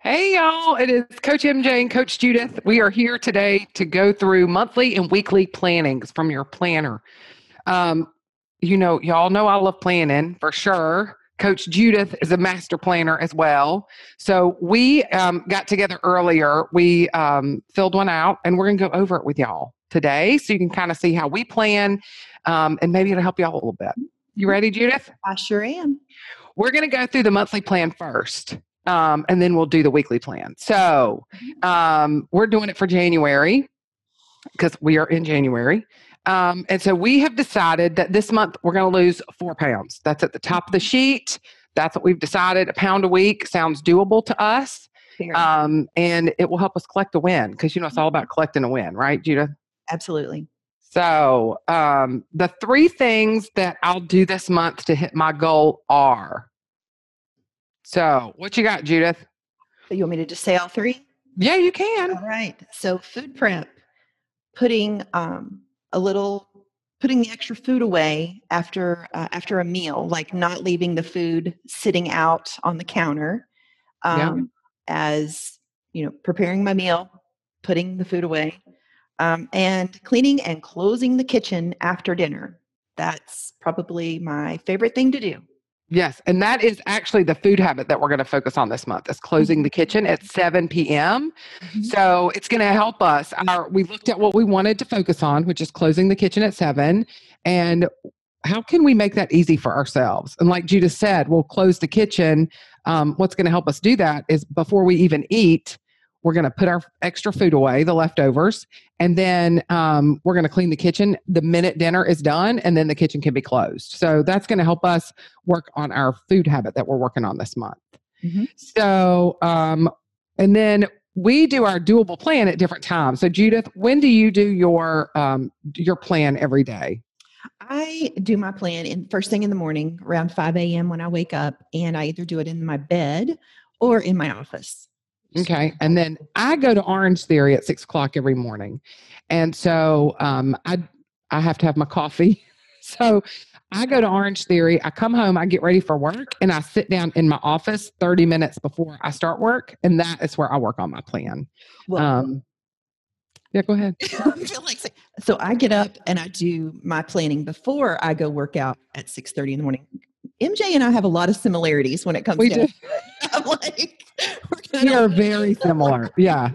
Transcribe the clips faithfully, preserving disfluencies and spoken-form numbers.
Hey y'all, it is Coach M J and Coach Judith. We are here today to go through monthly and weekly plannings from your planner. Um, you know, y'all know I love planning for sure. Coach Judith is a master planner as well. So we um, got together earlier. We um, filled one out and we're going to go over it with y'all today so you can kind of see how we plan um, and maybe it'll help y'all a little bit. You ready, Judith? I sure am. We're going to go through the monthly plan first, um, and then we'll do the weekly plan. So um, we're doing it for January because we are in January. Um, and so we have decided that this month we're going to lose four pounds. That's at the top of the sheet. That's what we've decided. A pound a week sounds doable to us. Um, and it will help us collect a win because, you know, it's all about collecting a win, right, Judah? Absolutely. So um, the three things that I'll do this month to hit my goal are. So what you got, Judith? You want me to just say all three? Yeah, you can. All right. So food prep, putting um, a little, putting the extra food away after uh, after a meal, like not leaving the food sitting out on the counter. Um, yeah. As you know, preparing my meal, putting the food away, um, and cleaning and closing the kitchen after dinner. That's probably my favorite thing to do. Yes, and that is actually the food habit that we're going to focus on this month is closing the kitchen at seven p.m. Mm-hmm. So it's going to help us. Our, we looked at what we wanted to focus on, which is closing the kitchen at seven. And how can we make that easy for ourselves? And like Judith said, we'll close the kitchen. Um, what's going to help us do that is before we even eat, we're going to put our extra food away, the leftovers, and then um, we're going to clean the kitchen the minute dinner is done, and then the kitchen can be closed. So that's going to help us work on our food habit that we're working on this month. Mm-hmm. So, um, and then we do our doable plan at different times. So Judith, when do you do your um, your plan every day? I do my plan in first thing in the morning around five a.m. when I wake up, and I either do it in my bed or in my office. Okay. And then I go to Orange Theory at six o'clock every morning. And so um, I, I have to have my coffee. So I go to Orange Theory. I come home, I get ready for work, and I sit down in my office thirty minutes before I start work. And that is where I work on my plan. Well, um, yeah, go ahead. I feel like so I get up and I do my planning before I go work out at six thirty in the morning. M J and I have a lot of similarities when it comes we down do. to it. I'm like, we are very similar. Yeah.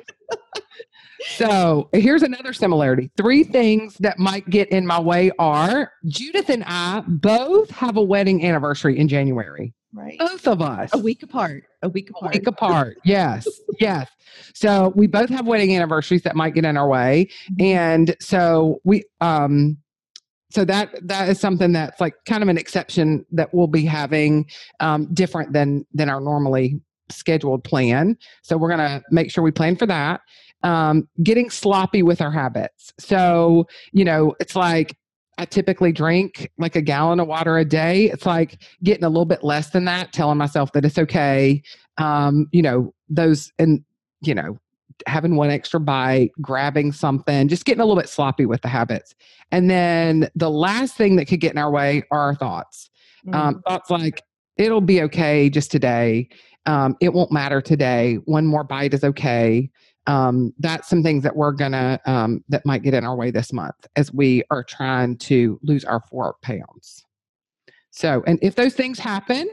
So here's another similarity. Three things that might get in my way are Judith and I both have a wedding anniversary in January. Right. Both of us. A week apart. A week apart. A week apart. Yes. Yes. So we both have wedding anniversaries that might get in our way. Mm-hmm. And so we, um, So that that is something that's like kind of an exception that we'll be having um, different than than our normally scheduled plan. So we're going to make sure we plan for that. Um, getting sloppy with our habits. So, you know, it's like I typically drink like a gallon of water a day. It's like getting a little bit less than that, telling myself that it's okay. Um, you know, those and, you know, having one extra bite, grabbing something, just getting a little bit sloppy with the habits. And then the last thing that could get in our way are our thoughts. Mm. Um, thoughts like, it'll be okay just today. Um, it won't matter today. One more bite is okay. Um, that's some things that we're gonna, um, that might get in our way this month as we are trying to lose our four pounds. So, and if those things happen,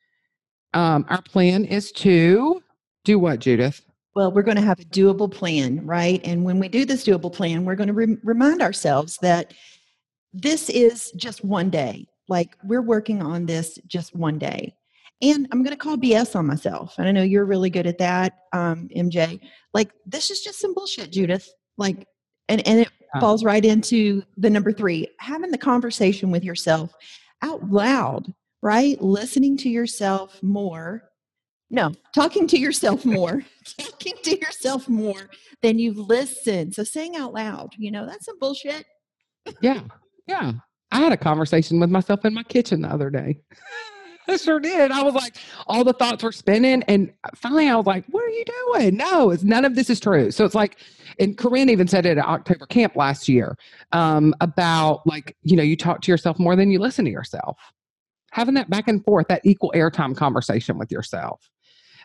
um, our plan is to do what, Judith? Well, we're going to have a doable plan, right? And when we do this doable plan, we're going to re- remind ourselves that this is just one day. Like we're working on this just one day. And I'm going to call B S on myself. And I know you're really good at that, um, M J. Like this is just some bullshit, Judith. Like, and, and it yeah. falls right into the number three, having the conversation with yourself out loud, right? Listening to yourself more. No, talking to yourself more, talking to yourself more than you've listened. So saying out loud, you know, that's some bullshit. Yeah. Yeah. I had a conversation with myself in my kitchen the other day. I sure did. I was like, all the thoughts were spinning. And finally I was like, what are you doing? No, it's none of this is true. So it's like, and Corinne even said it at October camp last year um, about like, you know, you talk to yourself more than you listen to yourself. Having that back and forth, that equal airtime conversation with yourself.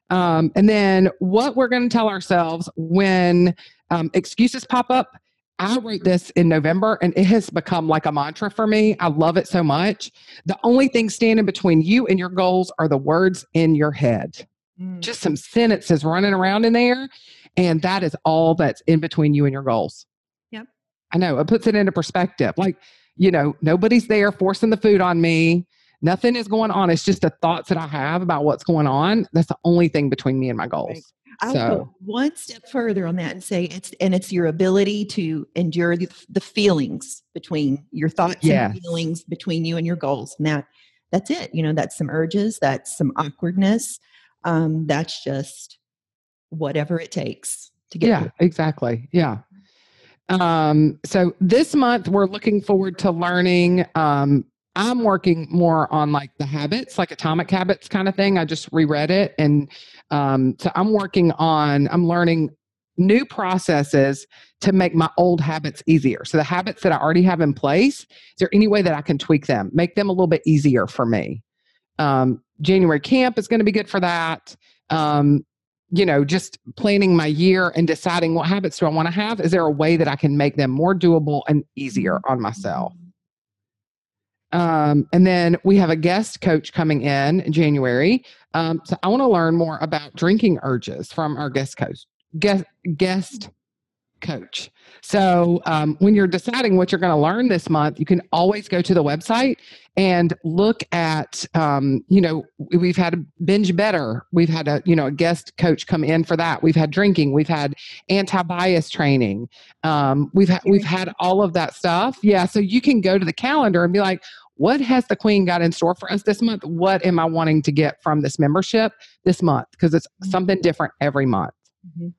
Um, and then what we're going to tell ourselves when um, excuses pop up. I wrote this in November and it has become like a mantra for me. I love it so much. The only thing standing between you and your goals are the words in your head. Mm. Just some sentences running around in there. And that is all that's in between you and your goals. Yep. I know, it puts it into perspective. Like, you know, nobody's there forcing the food on me. Nothing is going on. It's just the thoughts that I have about what's going on. That's the only thing between me and my goals. Right. I'll so, go one step further on that and say it's, and it's your ability to endure the, the feelings between your thoughts yes. and feelings between you and your goals. And that, that's it. You know, that's some urges, that's some awkwardness. Um, that's just whatever it takes to get yeah, through. Exactly. Yeah. Um, so this month we're looking forward to learning, um, I'm working more on like the habits, like Atomic Habits kind of thing. I just reread it. And um, so I'm working on, I'm learning new processes to make my old habits easier. So the habits that I already have in place, is there any way that I can tweak them, make them a little bit easier for me? Um, January camp is going to be good for that. Um, you know, just planning my year and deciding what habits do I want to have. Is there a way that I can make them more doable and easier on myself? Um, and then we have a guest coach coming in in January. Um, so I want to learn more about drinking urges from our guest coach, guest, guest coach. So um, when you're deciding what you're going to learn this month, you can always go to the website and look at, um, you know, we've had a binge better. We've had a, you know, a guest coach come in for that. We've had drinking. We've had anti-bias training. Um, we've had, we've had all of that stuff. Yeah. So you can go to the calendar and be like, what has the Queen got in store for us this month? What am I wanting to get from this membership this month? Because it's something different every month. Mm-hmm.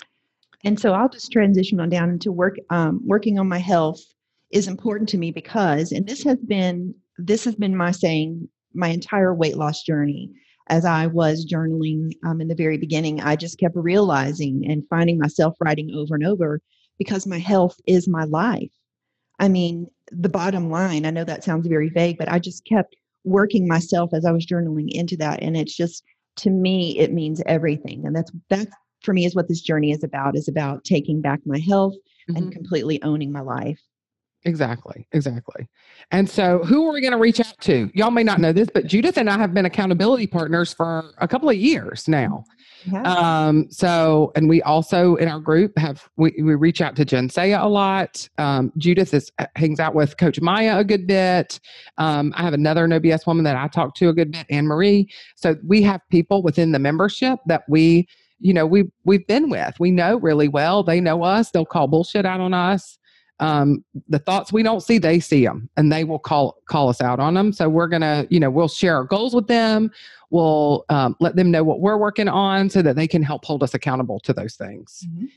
And so I'll just transition on down into work. Um, working on my health is important to me because, and this has been, this has been my saying my entire weight loss journey. As I was journaling um, in the very beginning, I just kept realizing and finding myself writing over and over because my health is my life. I mean, the bottom line, I know that sounds very vague, but I just kept working myself as I was journaling into that. And it's just, to me, it means everything. And that's, that's, for me, is what this journey is about, is about taking back my health mm-hmm. and completely owning my life. Exactly. Exactly. And so who are we going to reach out to? Y'all may not know this, but Judith and I have been accountability partners for a couple of years now. Yeah. Um, so, and we also in our group have, we, we reach out to Jen Saya a lot. Um, Judith is, hangs out with Coach Maya a good bit. Um, I have another No B S woman that I talk to a good bit, Anne Marie. So we have people within the membership that we, you know, we, we've been with, we know really well. They know us. They'll call bullshit out on us. Um, the thoughts we don't see, they see them and they will call, call us out on them. So we're going to, you know, we'll share our goals with them. We'll um, let them know what we're working on so that they can help hold us accountable to those things. Mm-hmm.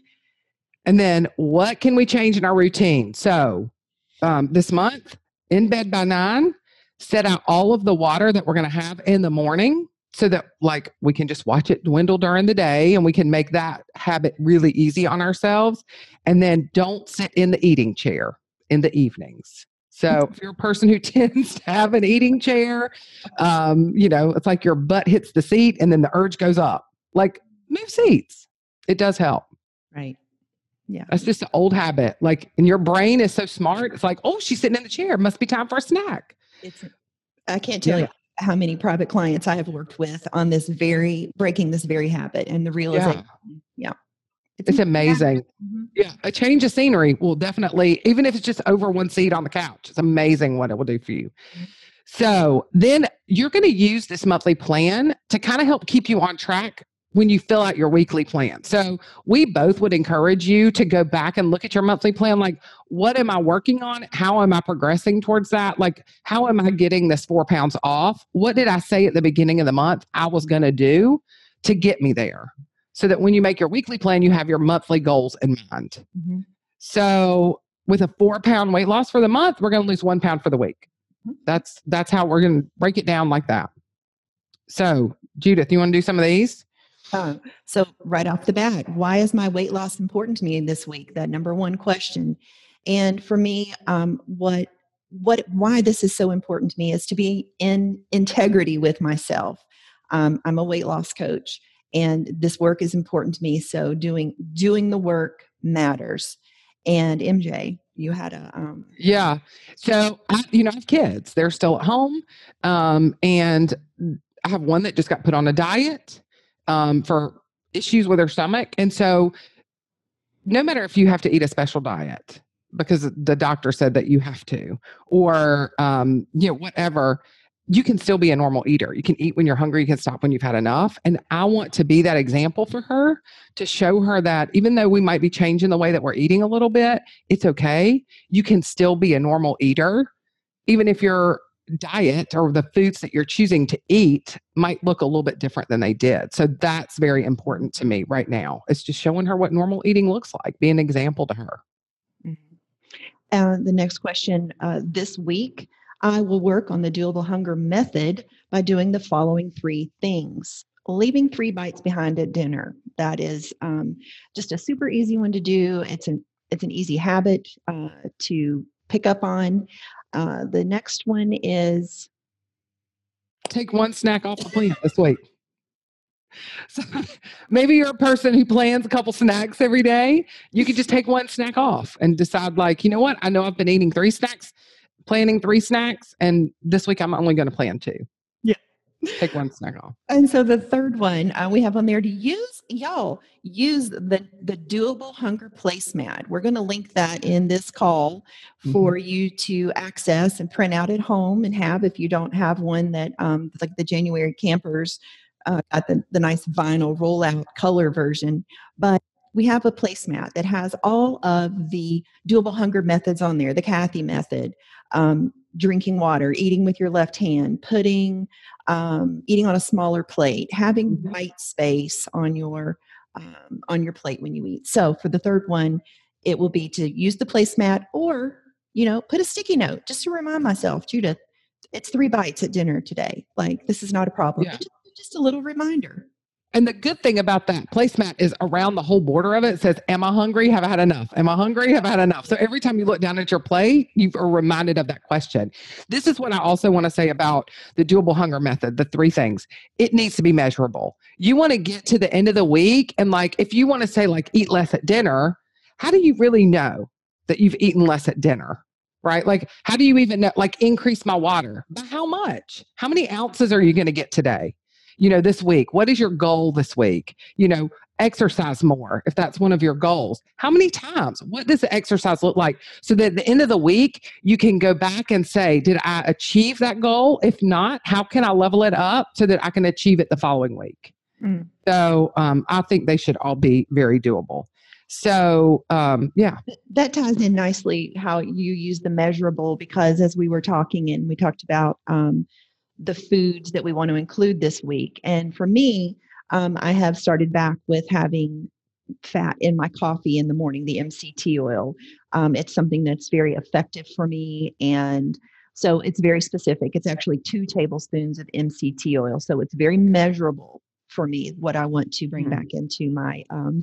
And then what can we change in our routine? So um, this month, in bed by nine, set out all of the water that we're going to have in the morning so that like we can just watch it dwindle during the day and we can make that habit really easy on ourselves. And then don't sit in the eating chair in the evenings. So if you're a person who tends to have an eating chair, um, you know, it's like your butt hits the seat and then the urge goes up. Like move seats. It does help. Right. Yeah. That's just an old habit. Like, and your brain is so smart. It's like, oh, she's sitting in the chair. Must be time for a snack. It's, I can't tell yeah. you how many private clients I have worked with on this very, breaking this very habit and the realization. Yeah. yeah. It's, it's amazing. Mm-hmm. Yeah. A change of scenery will definitely, even if it's just over one seat on the couch, it's amazing what it will do for you. Mm-hmm. So then you're going to use this monthly plan to kind of help keep you on track when you fill out your weekly plan. So we both would encourage you to go back and look at your monthly plan. Like, what am I working on? How am I progressing towards that? Like, how am I getting this four pounds off? What did I say at the beginning of the month I was going to do to get me there? So that when you make your weekly plan, you have your monthly goals in mind. Mm-hmm. So with a four pound weight loss for the month, we're going to lose one pound for the week. That's, that's how we're going to break it down like that. So Judith, you want to do some of these? Uh, so right off the bat, why is my weight loss important to me this week? That number one question. And for me, um, what, what, why this is so important to me is to be in integrity with myself. Um, I'm a weight loss coach. and this work is important to me. So doing doing the work matters. And M J, you had a um, Yeah. So, I, you know, I have kids. They're still at home. Um, and I have one that just got put on a diet um, for issues with her stomach. And so, no matter if you have to eat a special diet because the doctor said that you have to, or, um, you know, whatever, you can still be a normal eater. You can eat when you're hungry, you can stop when you've had enough. And I want to be that example for her to show her that even though we might be changing the way that we're eating a little bit, it's okay. You can still be a normal eater, even if your diet or the foods that you're choosing to eat might look a little bit different than they did. So that's very important to me right now. It's just showing her what normal eating looks like, be an example to her. Mm-hmm. Uh, the next question, uh, this week, I will work on the doable hunger method by doing the following three things. Leaving three bites behind at dinner. That is um, just a super easy one to do. It's an it's an easy habit uh, to pick up on. Uh, the next one is take one snack off the plate this week. So maybe you're a person who plans a couple snacks every day. You could just take one snack off and decide, like, you know what? I know I've been eating three snacks, planning three snacks, and this week I'm only going to plan two. Yeah. Take one snack off. And so the third one uh, we have on there to use, y'all, use the, the doable hunger placemat. We're going to link that in this call for mm-hmm. you to access and print out at home and have if you don't have one that, um, like the January campers uh, got the, the nice vinyl rollout color version. But we have a placemat that has all of the doable hunger methods on there, the Kathy method, um, drinking water, eating with your left hand, putting, um, eating on a smaller plate, having mm-hmm. white space on your um, on your plate when you eat. So for the third one, it will be to use the placemat, or you know, put a sticky note just to remind myself, Judith, it's three bites at dinner today. Like, this is not a problem. Yeah. Just, just a little reminder. And the good thing about that placemat is around the whole border of it, it says, am I hungry? Have I had enough? Am I hungry? Have I had enough? So every time you look down at your plate, you are reminded of that question. This is what I also want to say about the doable hunger method, the three things. It needs to be measurable. You want to get to the end of the week, and like, if you want to say, like, eat less at dinner, how do you really know that you've eaten less at dinner? Right? Like, how do you even know, like, increase my water? By how much? How many ounces are you going to get today? You know, this week, what is your goal this week? You know, exercise more if that's one of your goals. How many times? What does the exercise look like? So that at the end of the week, you can go back and say, did I achieve that goal? If not, how can I level it up so that I can achieve it the following week? Mm. So um, I think they should all be very doable. So, um, yeah. That ties in nicely how you use the measurable, because as we were talking and we talked about um, the foods that we want to include this week. And for me, um, I have started back with having fat in my coffee in the morning, the M C T oil. Um, it's something that's very effective for me. And so it's very specific. It's actually two tablespoons of M C T oil. So it's very measurable for me, what I want to bring mm. back into my um,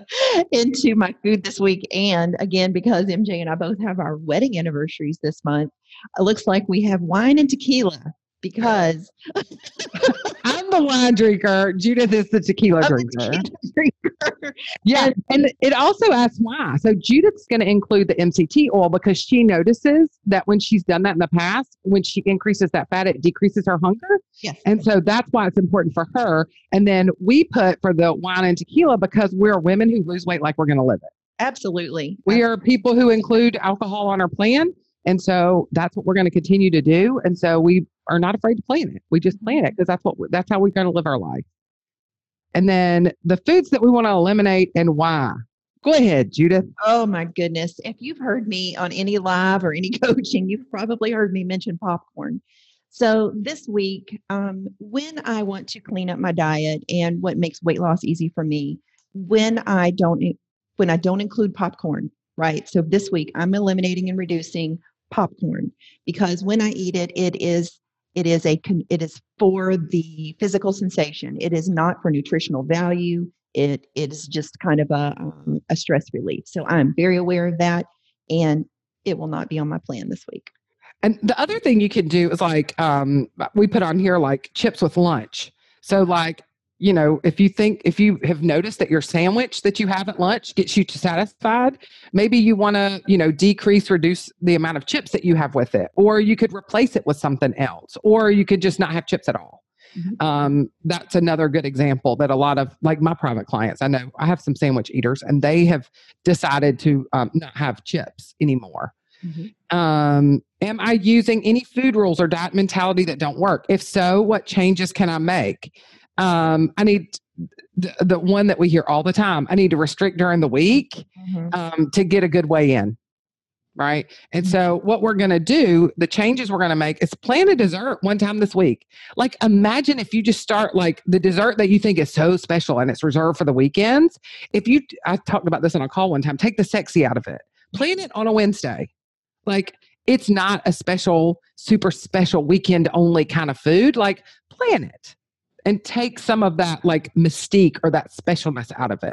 into my food this week. And again, because M J and I both have our wedding anniversaries this month, it looks like we have wine and tequila. Because I'm the wine drinker, Judith is the tequila drinker. The tequila drinker. Yeah, and it also asks why. So Judith's going to include the M C T oil because she notices that when she's done that in the past, when she increases that fat, it decreases her hunger. Yes. And so that's why it's important for her. And then we put for the wine and tequila because we're women who lose weight like we're going to live it. Absolutely. We Absolutely. are people who include alcohol on our plan. And so that's what we're going to continue to do. And so we are not afraid to plan it. We just plan it because that's what that's how we're going to live our life. And then the foods that we want to eliminate and why. Go ahead, Judith. Oh my goodness. If you've heard me on any live or any coaching, you've probably heard me mention popcorn. So this week, um, when I want to clean up my diet and what makes weight loss easy for me, when I don't when I don't include popcorn, right? So this week I'm eliminating and reducing popcorn because when I eat it, it is it is a it is for the physical sensation. It is not for nutritional value. It it is just kind of a um, a stress relief. So I'm very aware of that, and it will not be on my plan this week. And the other thing you can do is like um, we put on here like chips with lunch. So like you know, if you think, if you have noticed that your sandwich that you have at lunch gets you to satisfied, maybe you want to, you know, decrease, reduce the amount of chips that you have with it, or you could replace it with something else, or you could just not have chips at all. Mhm. Um, that's another good example that a lot of like my private clients, I know I have some sandwich eaters and they have decided to um, not have chips anymore. Mhm. Um, am I using any food rules or diet mentality that don't work? If so, what changes can I make? Um, I need the, the one that we hear all the time. I need to restrict during the week Mhm. um, to get a good way in. Right. And so, what we're going to do, the changes we're going to make is plan a dessert one time this week. Like, imagine if you just start like the dessert that you think is so special and it's reserved for the weekends. If you, I talked about this on a call one time, take the sexy out of it, plan it on a Wednesday. Like, it's not a special, super special weekend only kind of food. Like, plan it and take some of that like mystique or that specialness out of it.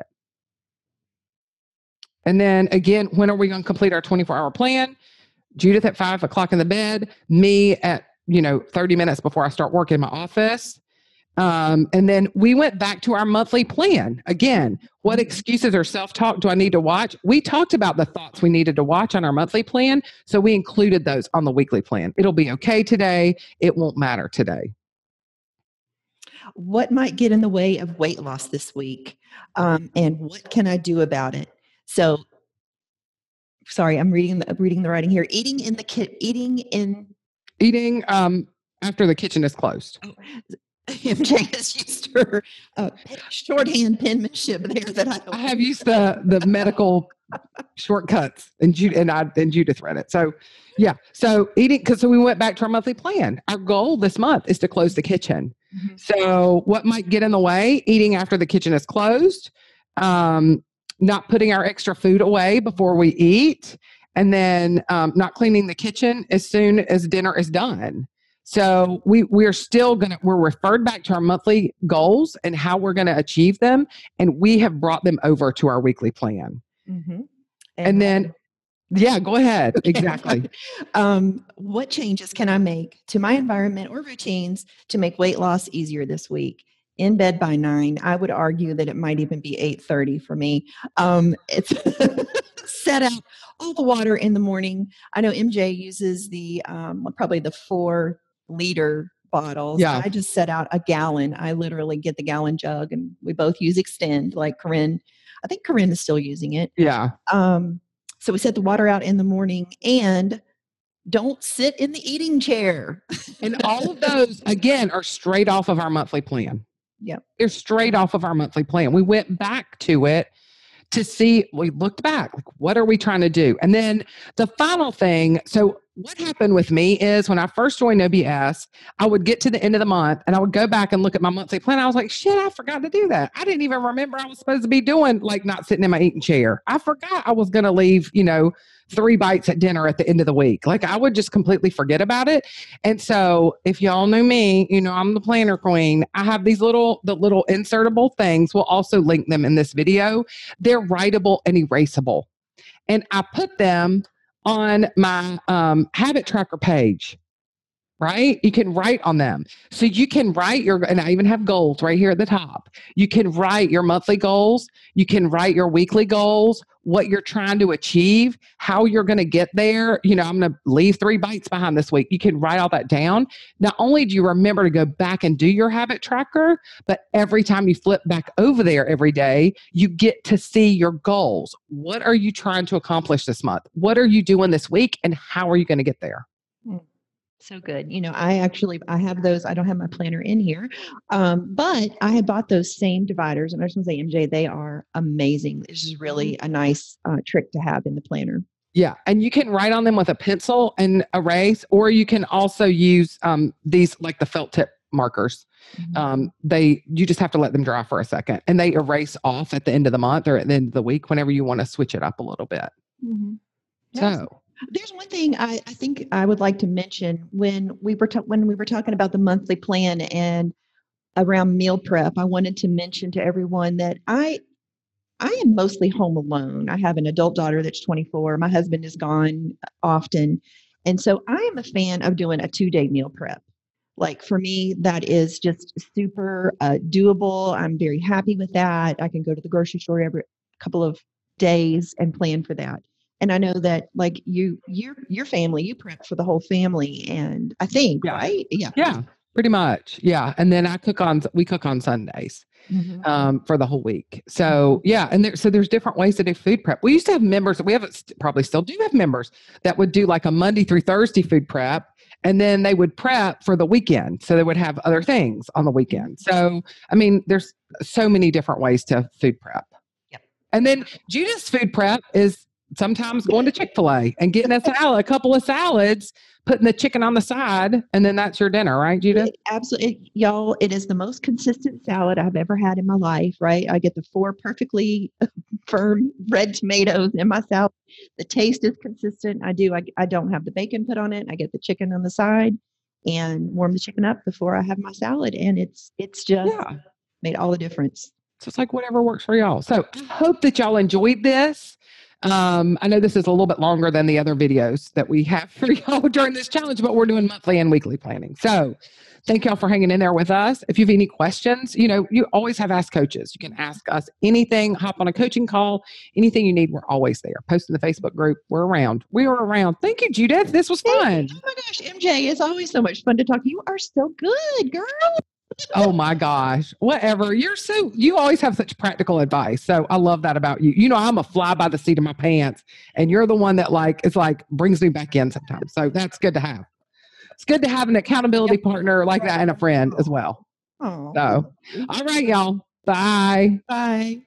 And then again, when are we going to complete our twenty-four hour plan? Judith at five o'clock in the bed, me at, you know, thirty minutes before I start work in my office. Um, and then we went back to our monthly plan. Again, what excuses or self-talk do I need to watch? We talked about the thoughts we needed to watch on our monthly plan. So we included those on the weekly plan. It'll be okay today. It won't matter today. What might get in the way of weight loss this week? Um, and what can I do about it? So, sorry, I'm reading the reading the writing here. Eating in the ki- eating in Eating um, after the kitchen is closed. oh, M J has used her uh, shorthand penmanship there that I don't. I have used the the medical shortcuts, and Judith and I and Judith read it. So, yeah. So eating because so we went back to our monthly plan. Our goal this month is to close the kitchen. Mhm. So, what might get in the way? Eating after the kitchen is closed, um, not putting our extra food away before we eat, and then um, not cleaning the kitchen as soon as dinner is done. So we we're still gonna we're referred back to our monthly goals and how we're gonna achieve them, and we have brought them over to our weekly plan. Mhm. And then, yeah, go ahead. Exactly. um, what changes can I make to my environment or routines to make weight loss easier this week? In bed by nine. I would argue that it might even be eight thirty for me. Um, it's set out all the water in the morning. I know M J uses the um, probably the four liter bottles. Yeah. I just set out a gallon. I literally get the gallon jug, and we both use Extend. Like Corinne, I think Corinne is still using it. Yeah. Um, so we set the water out in the morning, and don't sit in the eating chair. And all of those, again, are straight off of our monthly plan. Yep. They're straight off of our monthly plan. We went back to it to see, we looked back, like, what are we trying to do? And then the final thing, so what happened with me is when I first joined O B S, I would get to the end of the month and I would go back and look at my monthly plan. I was like, shit, I forgot to do that. I didn't even remember I was supposed to be doing like not sitting in my eating chair. I forgot I was going to leave, you know, three bites at dinner at the end of the week. Like I would just completely forget about it. And so if y'all knew me, you know, I'm the planner queen. I have these little, the little insertable things. We'll also link them in this video. They're writable and erasable. And I put them on my um, habit tracker page, right? You can write on them. So you can write your, and I even have goals right here at the top. You can write your monthly goals. You can write your weekly goals, what you're trying to achieve, how you're going to get there. You know, I'm going to leave three bites behind this week. You can write all that down. Not only do you remember to go back and do your habit tracker, but every time you flip back over there every day, you get to see your goals. What are you trying to accomplish this month? What are you doing this week? And how are you going to get there? So good. You know, I actually I have those. I don't have my planner in here, um, but I had bought those same dividers, and I just want to say, M J, they are amazing. This is really a nice uh, trick to have in the planner. Yeah, and you can write on them with a pencil and erase, or you can also use um, these like the felt tip markers. Mm-hmm. Um, they you just have to let them dry for a second, and they erase off at the end of the month or at the end of the week whenever you want to switch it up a little bit. Mm-hmm. So. There's one thing I, I think I would like to mention when we were ta- when we were talking about the monthly plan and around meal prep. I wanted to mention to everyone that I I am mostly home alone. I have an adult daughter that's twenty-four. My husband is gone often, and so I am a fan of doing a two day meal prep. Like for me, that is just super uh, doable. I'm very happy with that. I can go to the grocery store every couple of days and plan for that. And I know that like you, your your family, you prep for the whole family, and I think Yeah. right, yeah, Yeah, pretty much. Yeah. And then I cook on, we cook on Sundays hmm um, for the whole week. So yeah. And there, so there's different ways to do food prep. We used to have members, we have st- probably still do have members that would do like a Monday through Thursday food prep. And then they would prep for the weekend. So they would have other things on the weekend. So, I mean, there's so many different ways to food prep. Yep. And then Judith's food prep is sometimes going to Chick-fil-A and getting a salad, a couple of salads, putting the chicken on the side, and then that's your dinner, right, Judith? It absolutely, y'all, it is the most consistent salad I've ever had in my life, right? I get the four perfectly firm red tomatoes in my salad. The taste is consistent. I do, I, I don't have the bacon put on it. I get the chicken on the side and warm the chicken up before I have my salad. And it's, it's just Yeah. made all the difference. So it's like whatever works for y'all. So I hope that y'all enjoyed this. Um, I know this is a little bit longer than the other videos that we have for y'all during this challenge, but we're doing monthly and weekly planning. So thank y'all for hanging in there with us. If you have any questions, you know, you always have Ask Coaches. You can ask us anything, hop on a coaching call, anything you need. We're always there. Post in the Facebook group. We're around. We are around. Thank you, Judith. This was fun. Oh my gosh, M J, it's always so much fun to talk. You are so good, girl. Oh my gosh. Whatever. You're so, you always have such practical advice. So I love that about you. You know, I'm a fly by the seat of my pants, and you're the one that like, it's like brings me back in sometimes. So that's good to have. It's good to have an accountability partner like that and a friend as well. Oh, So, all right, y'all. Bye. bye.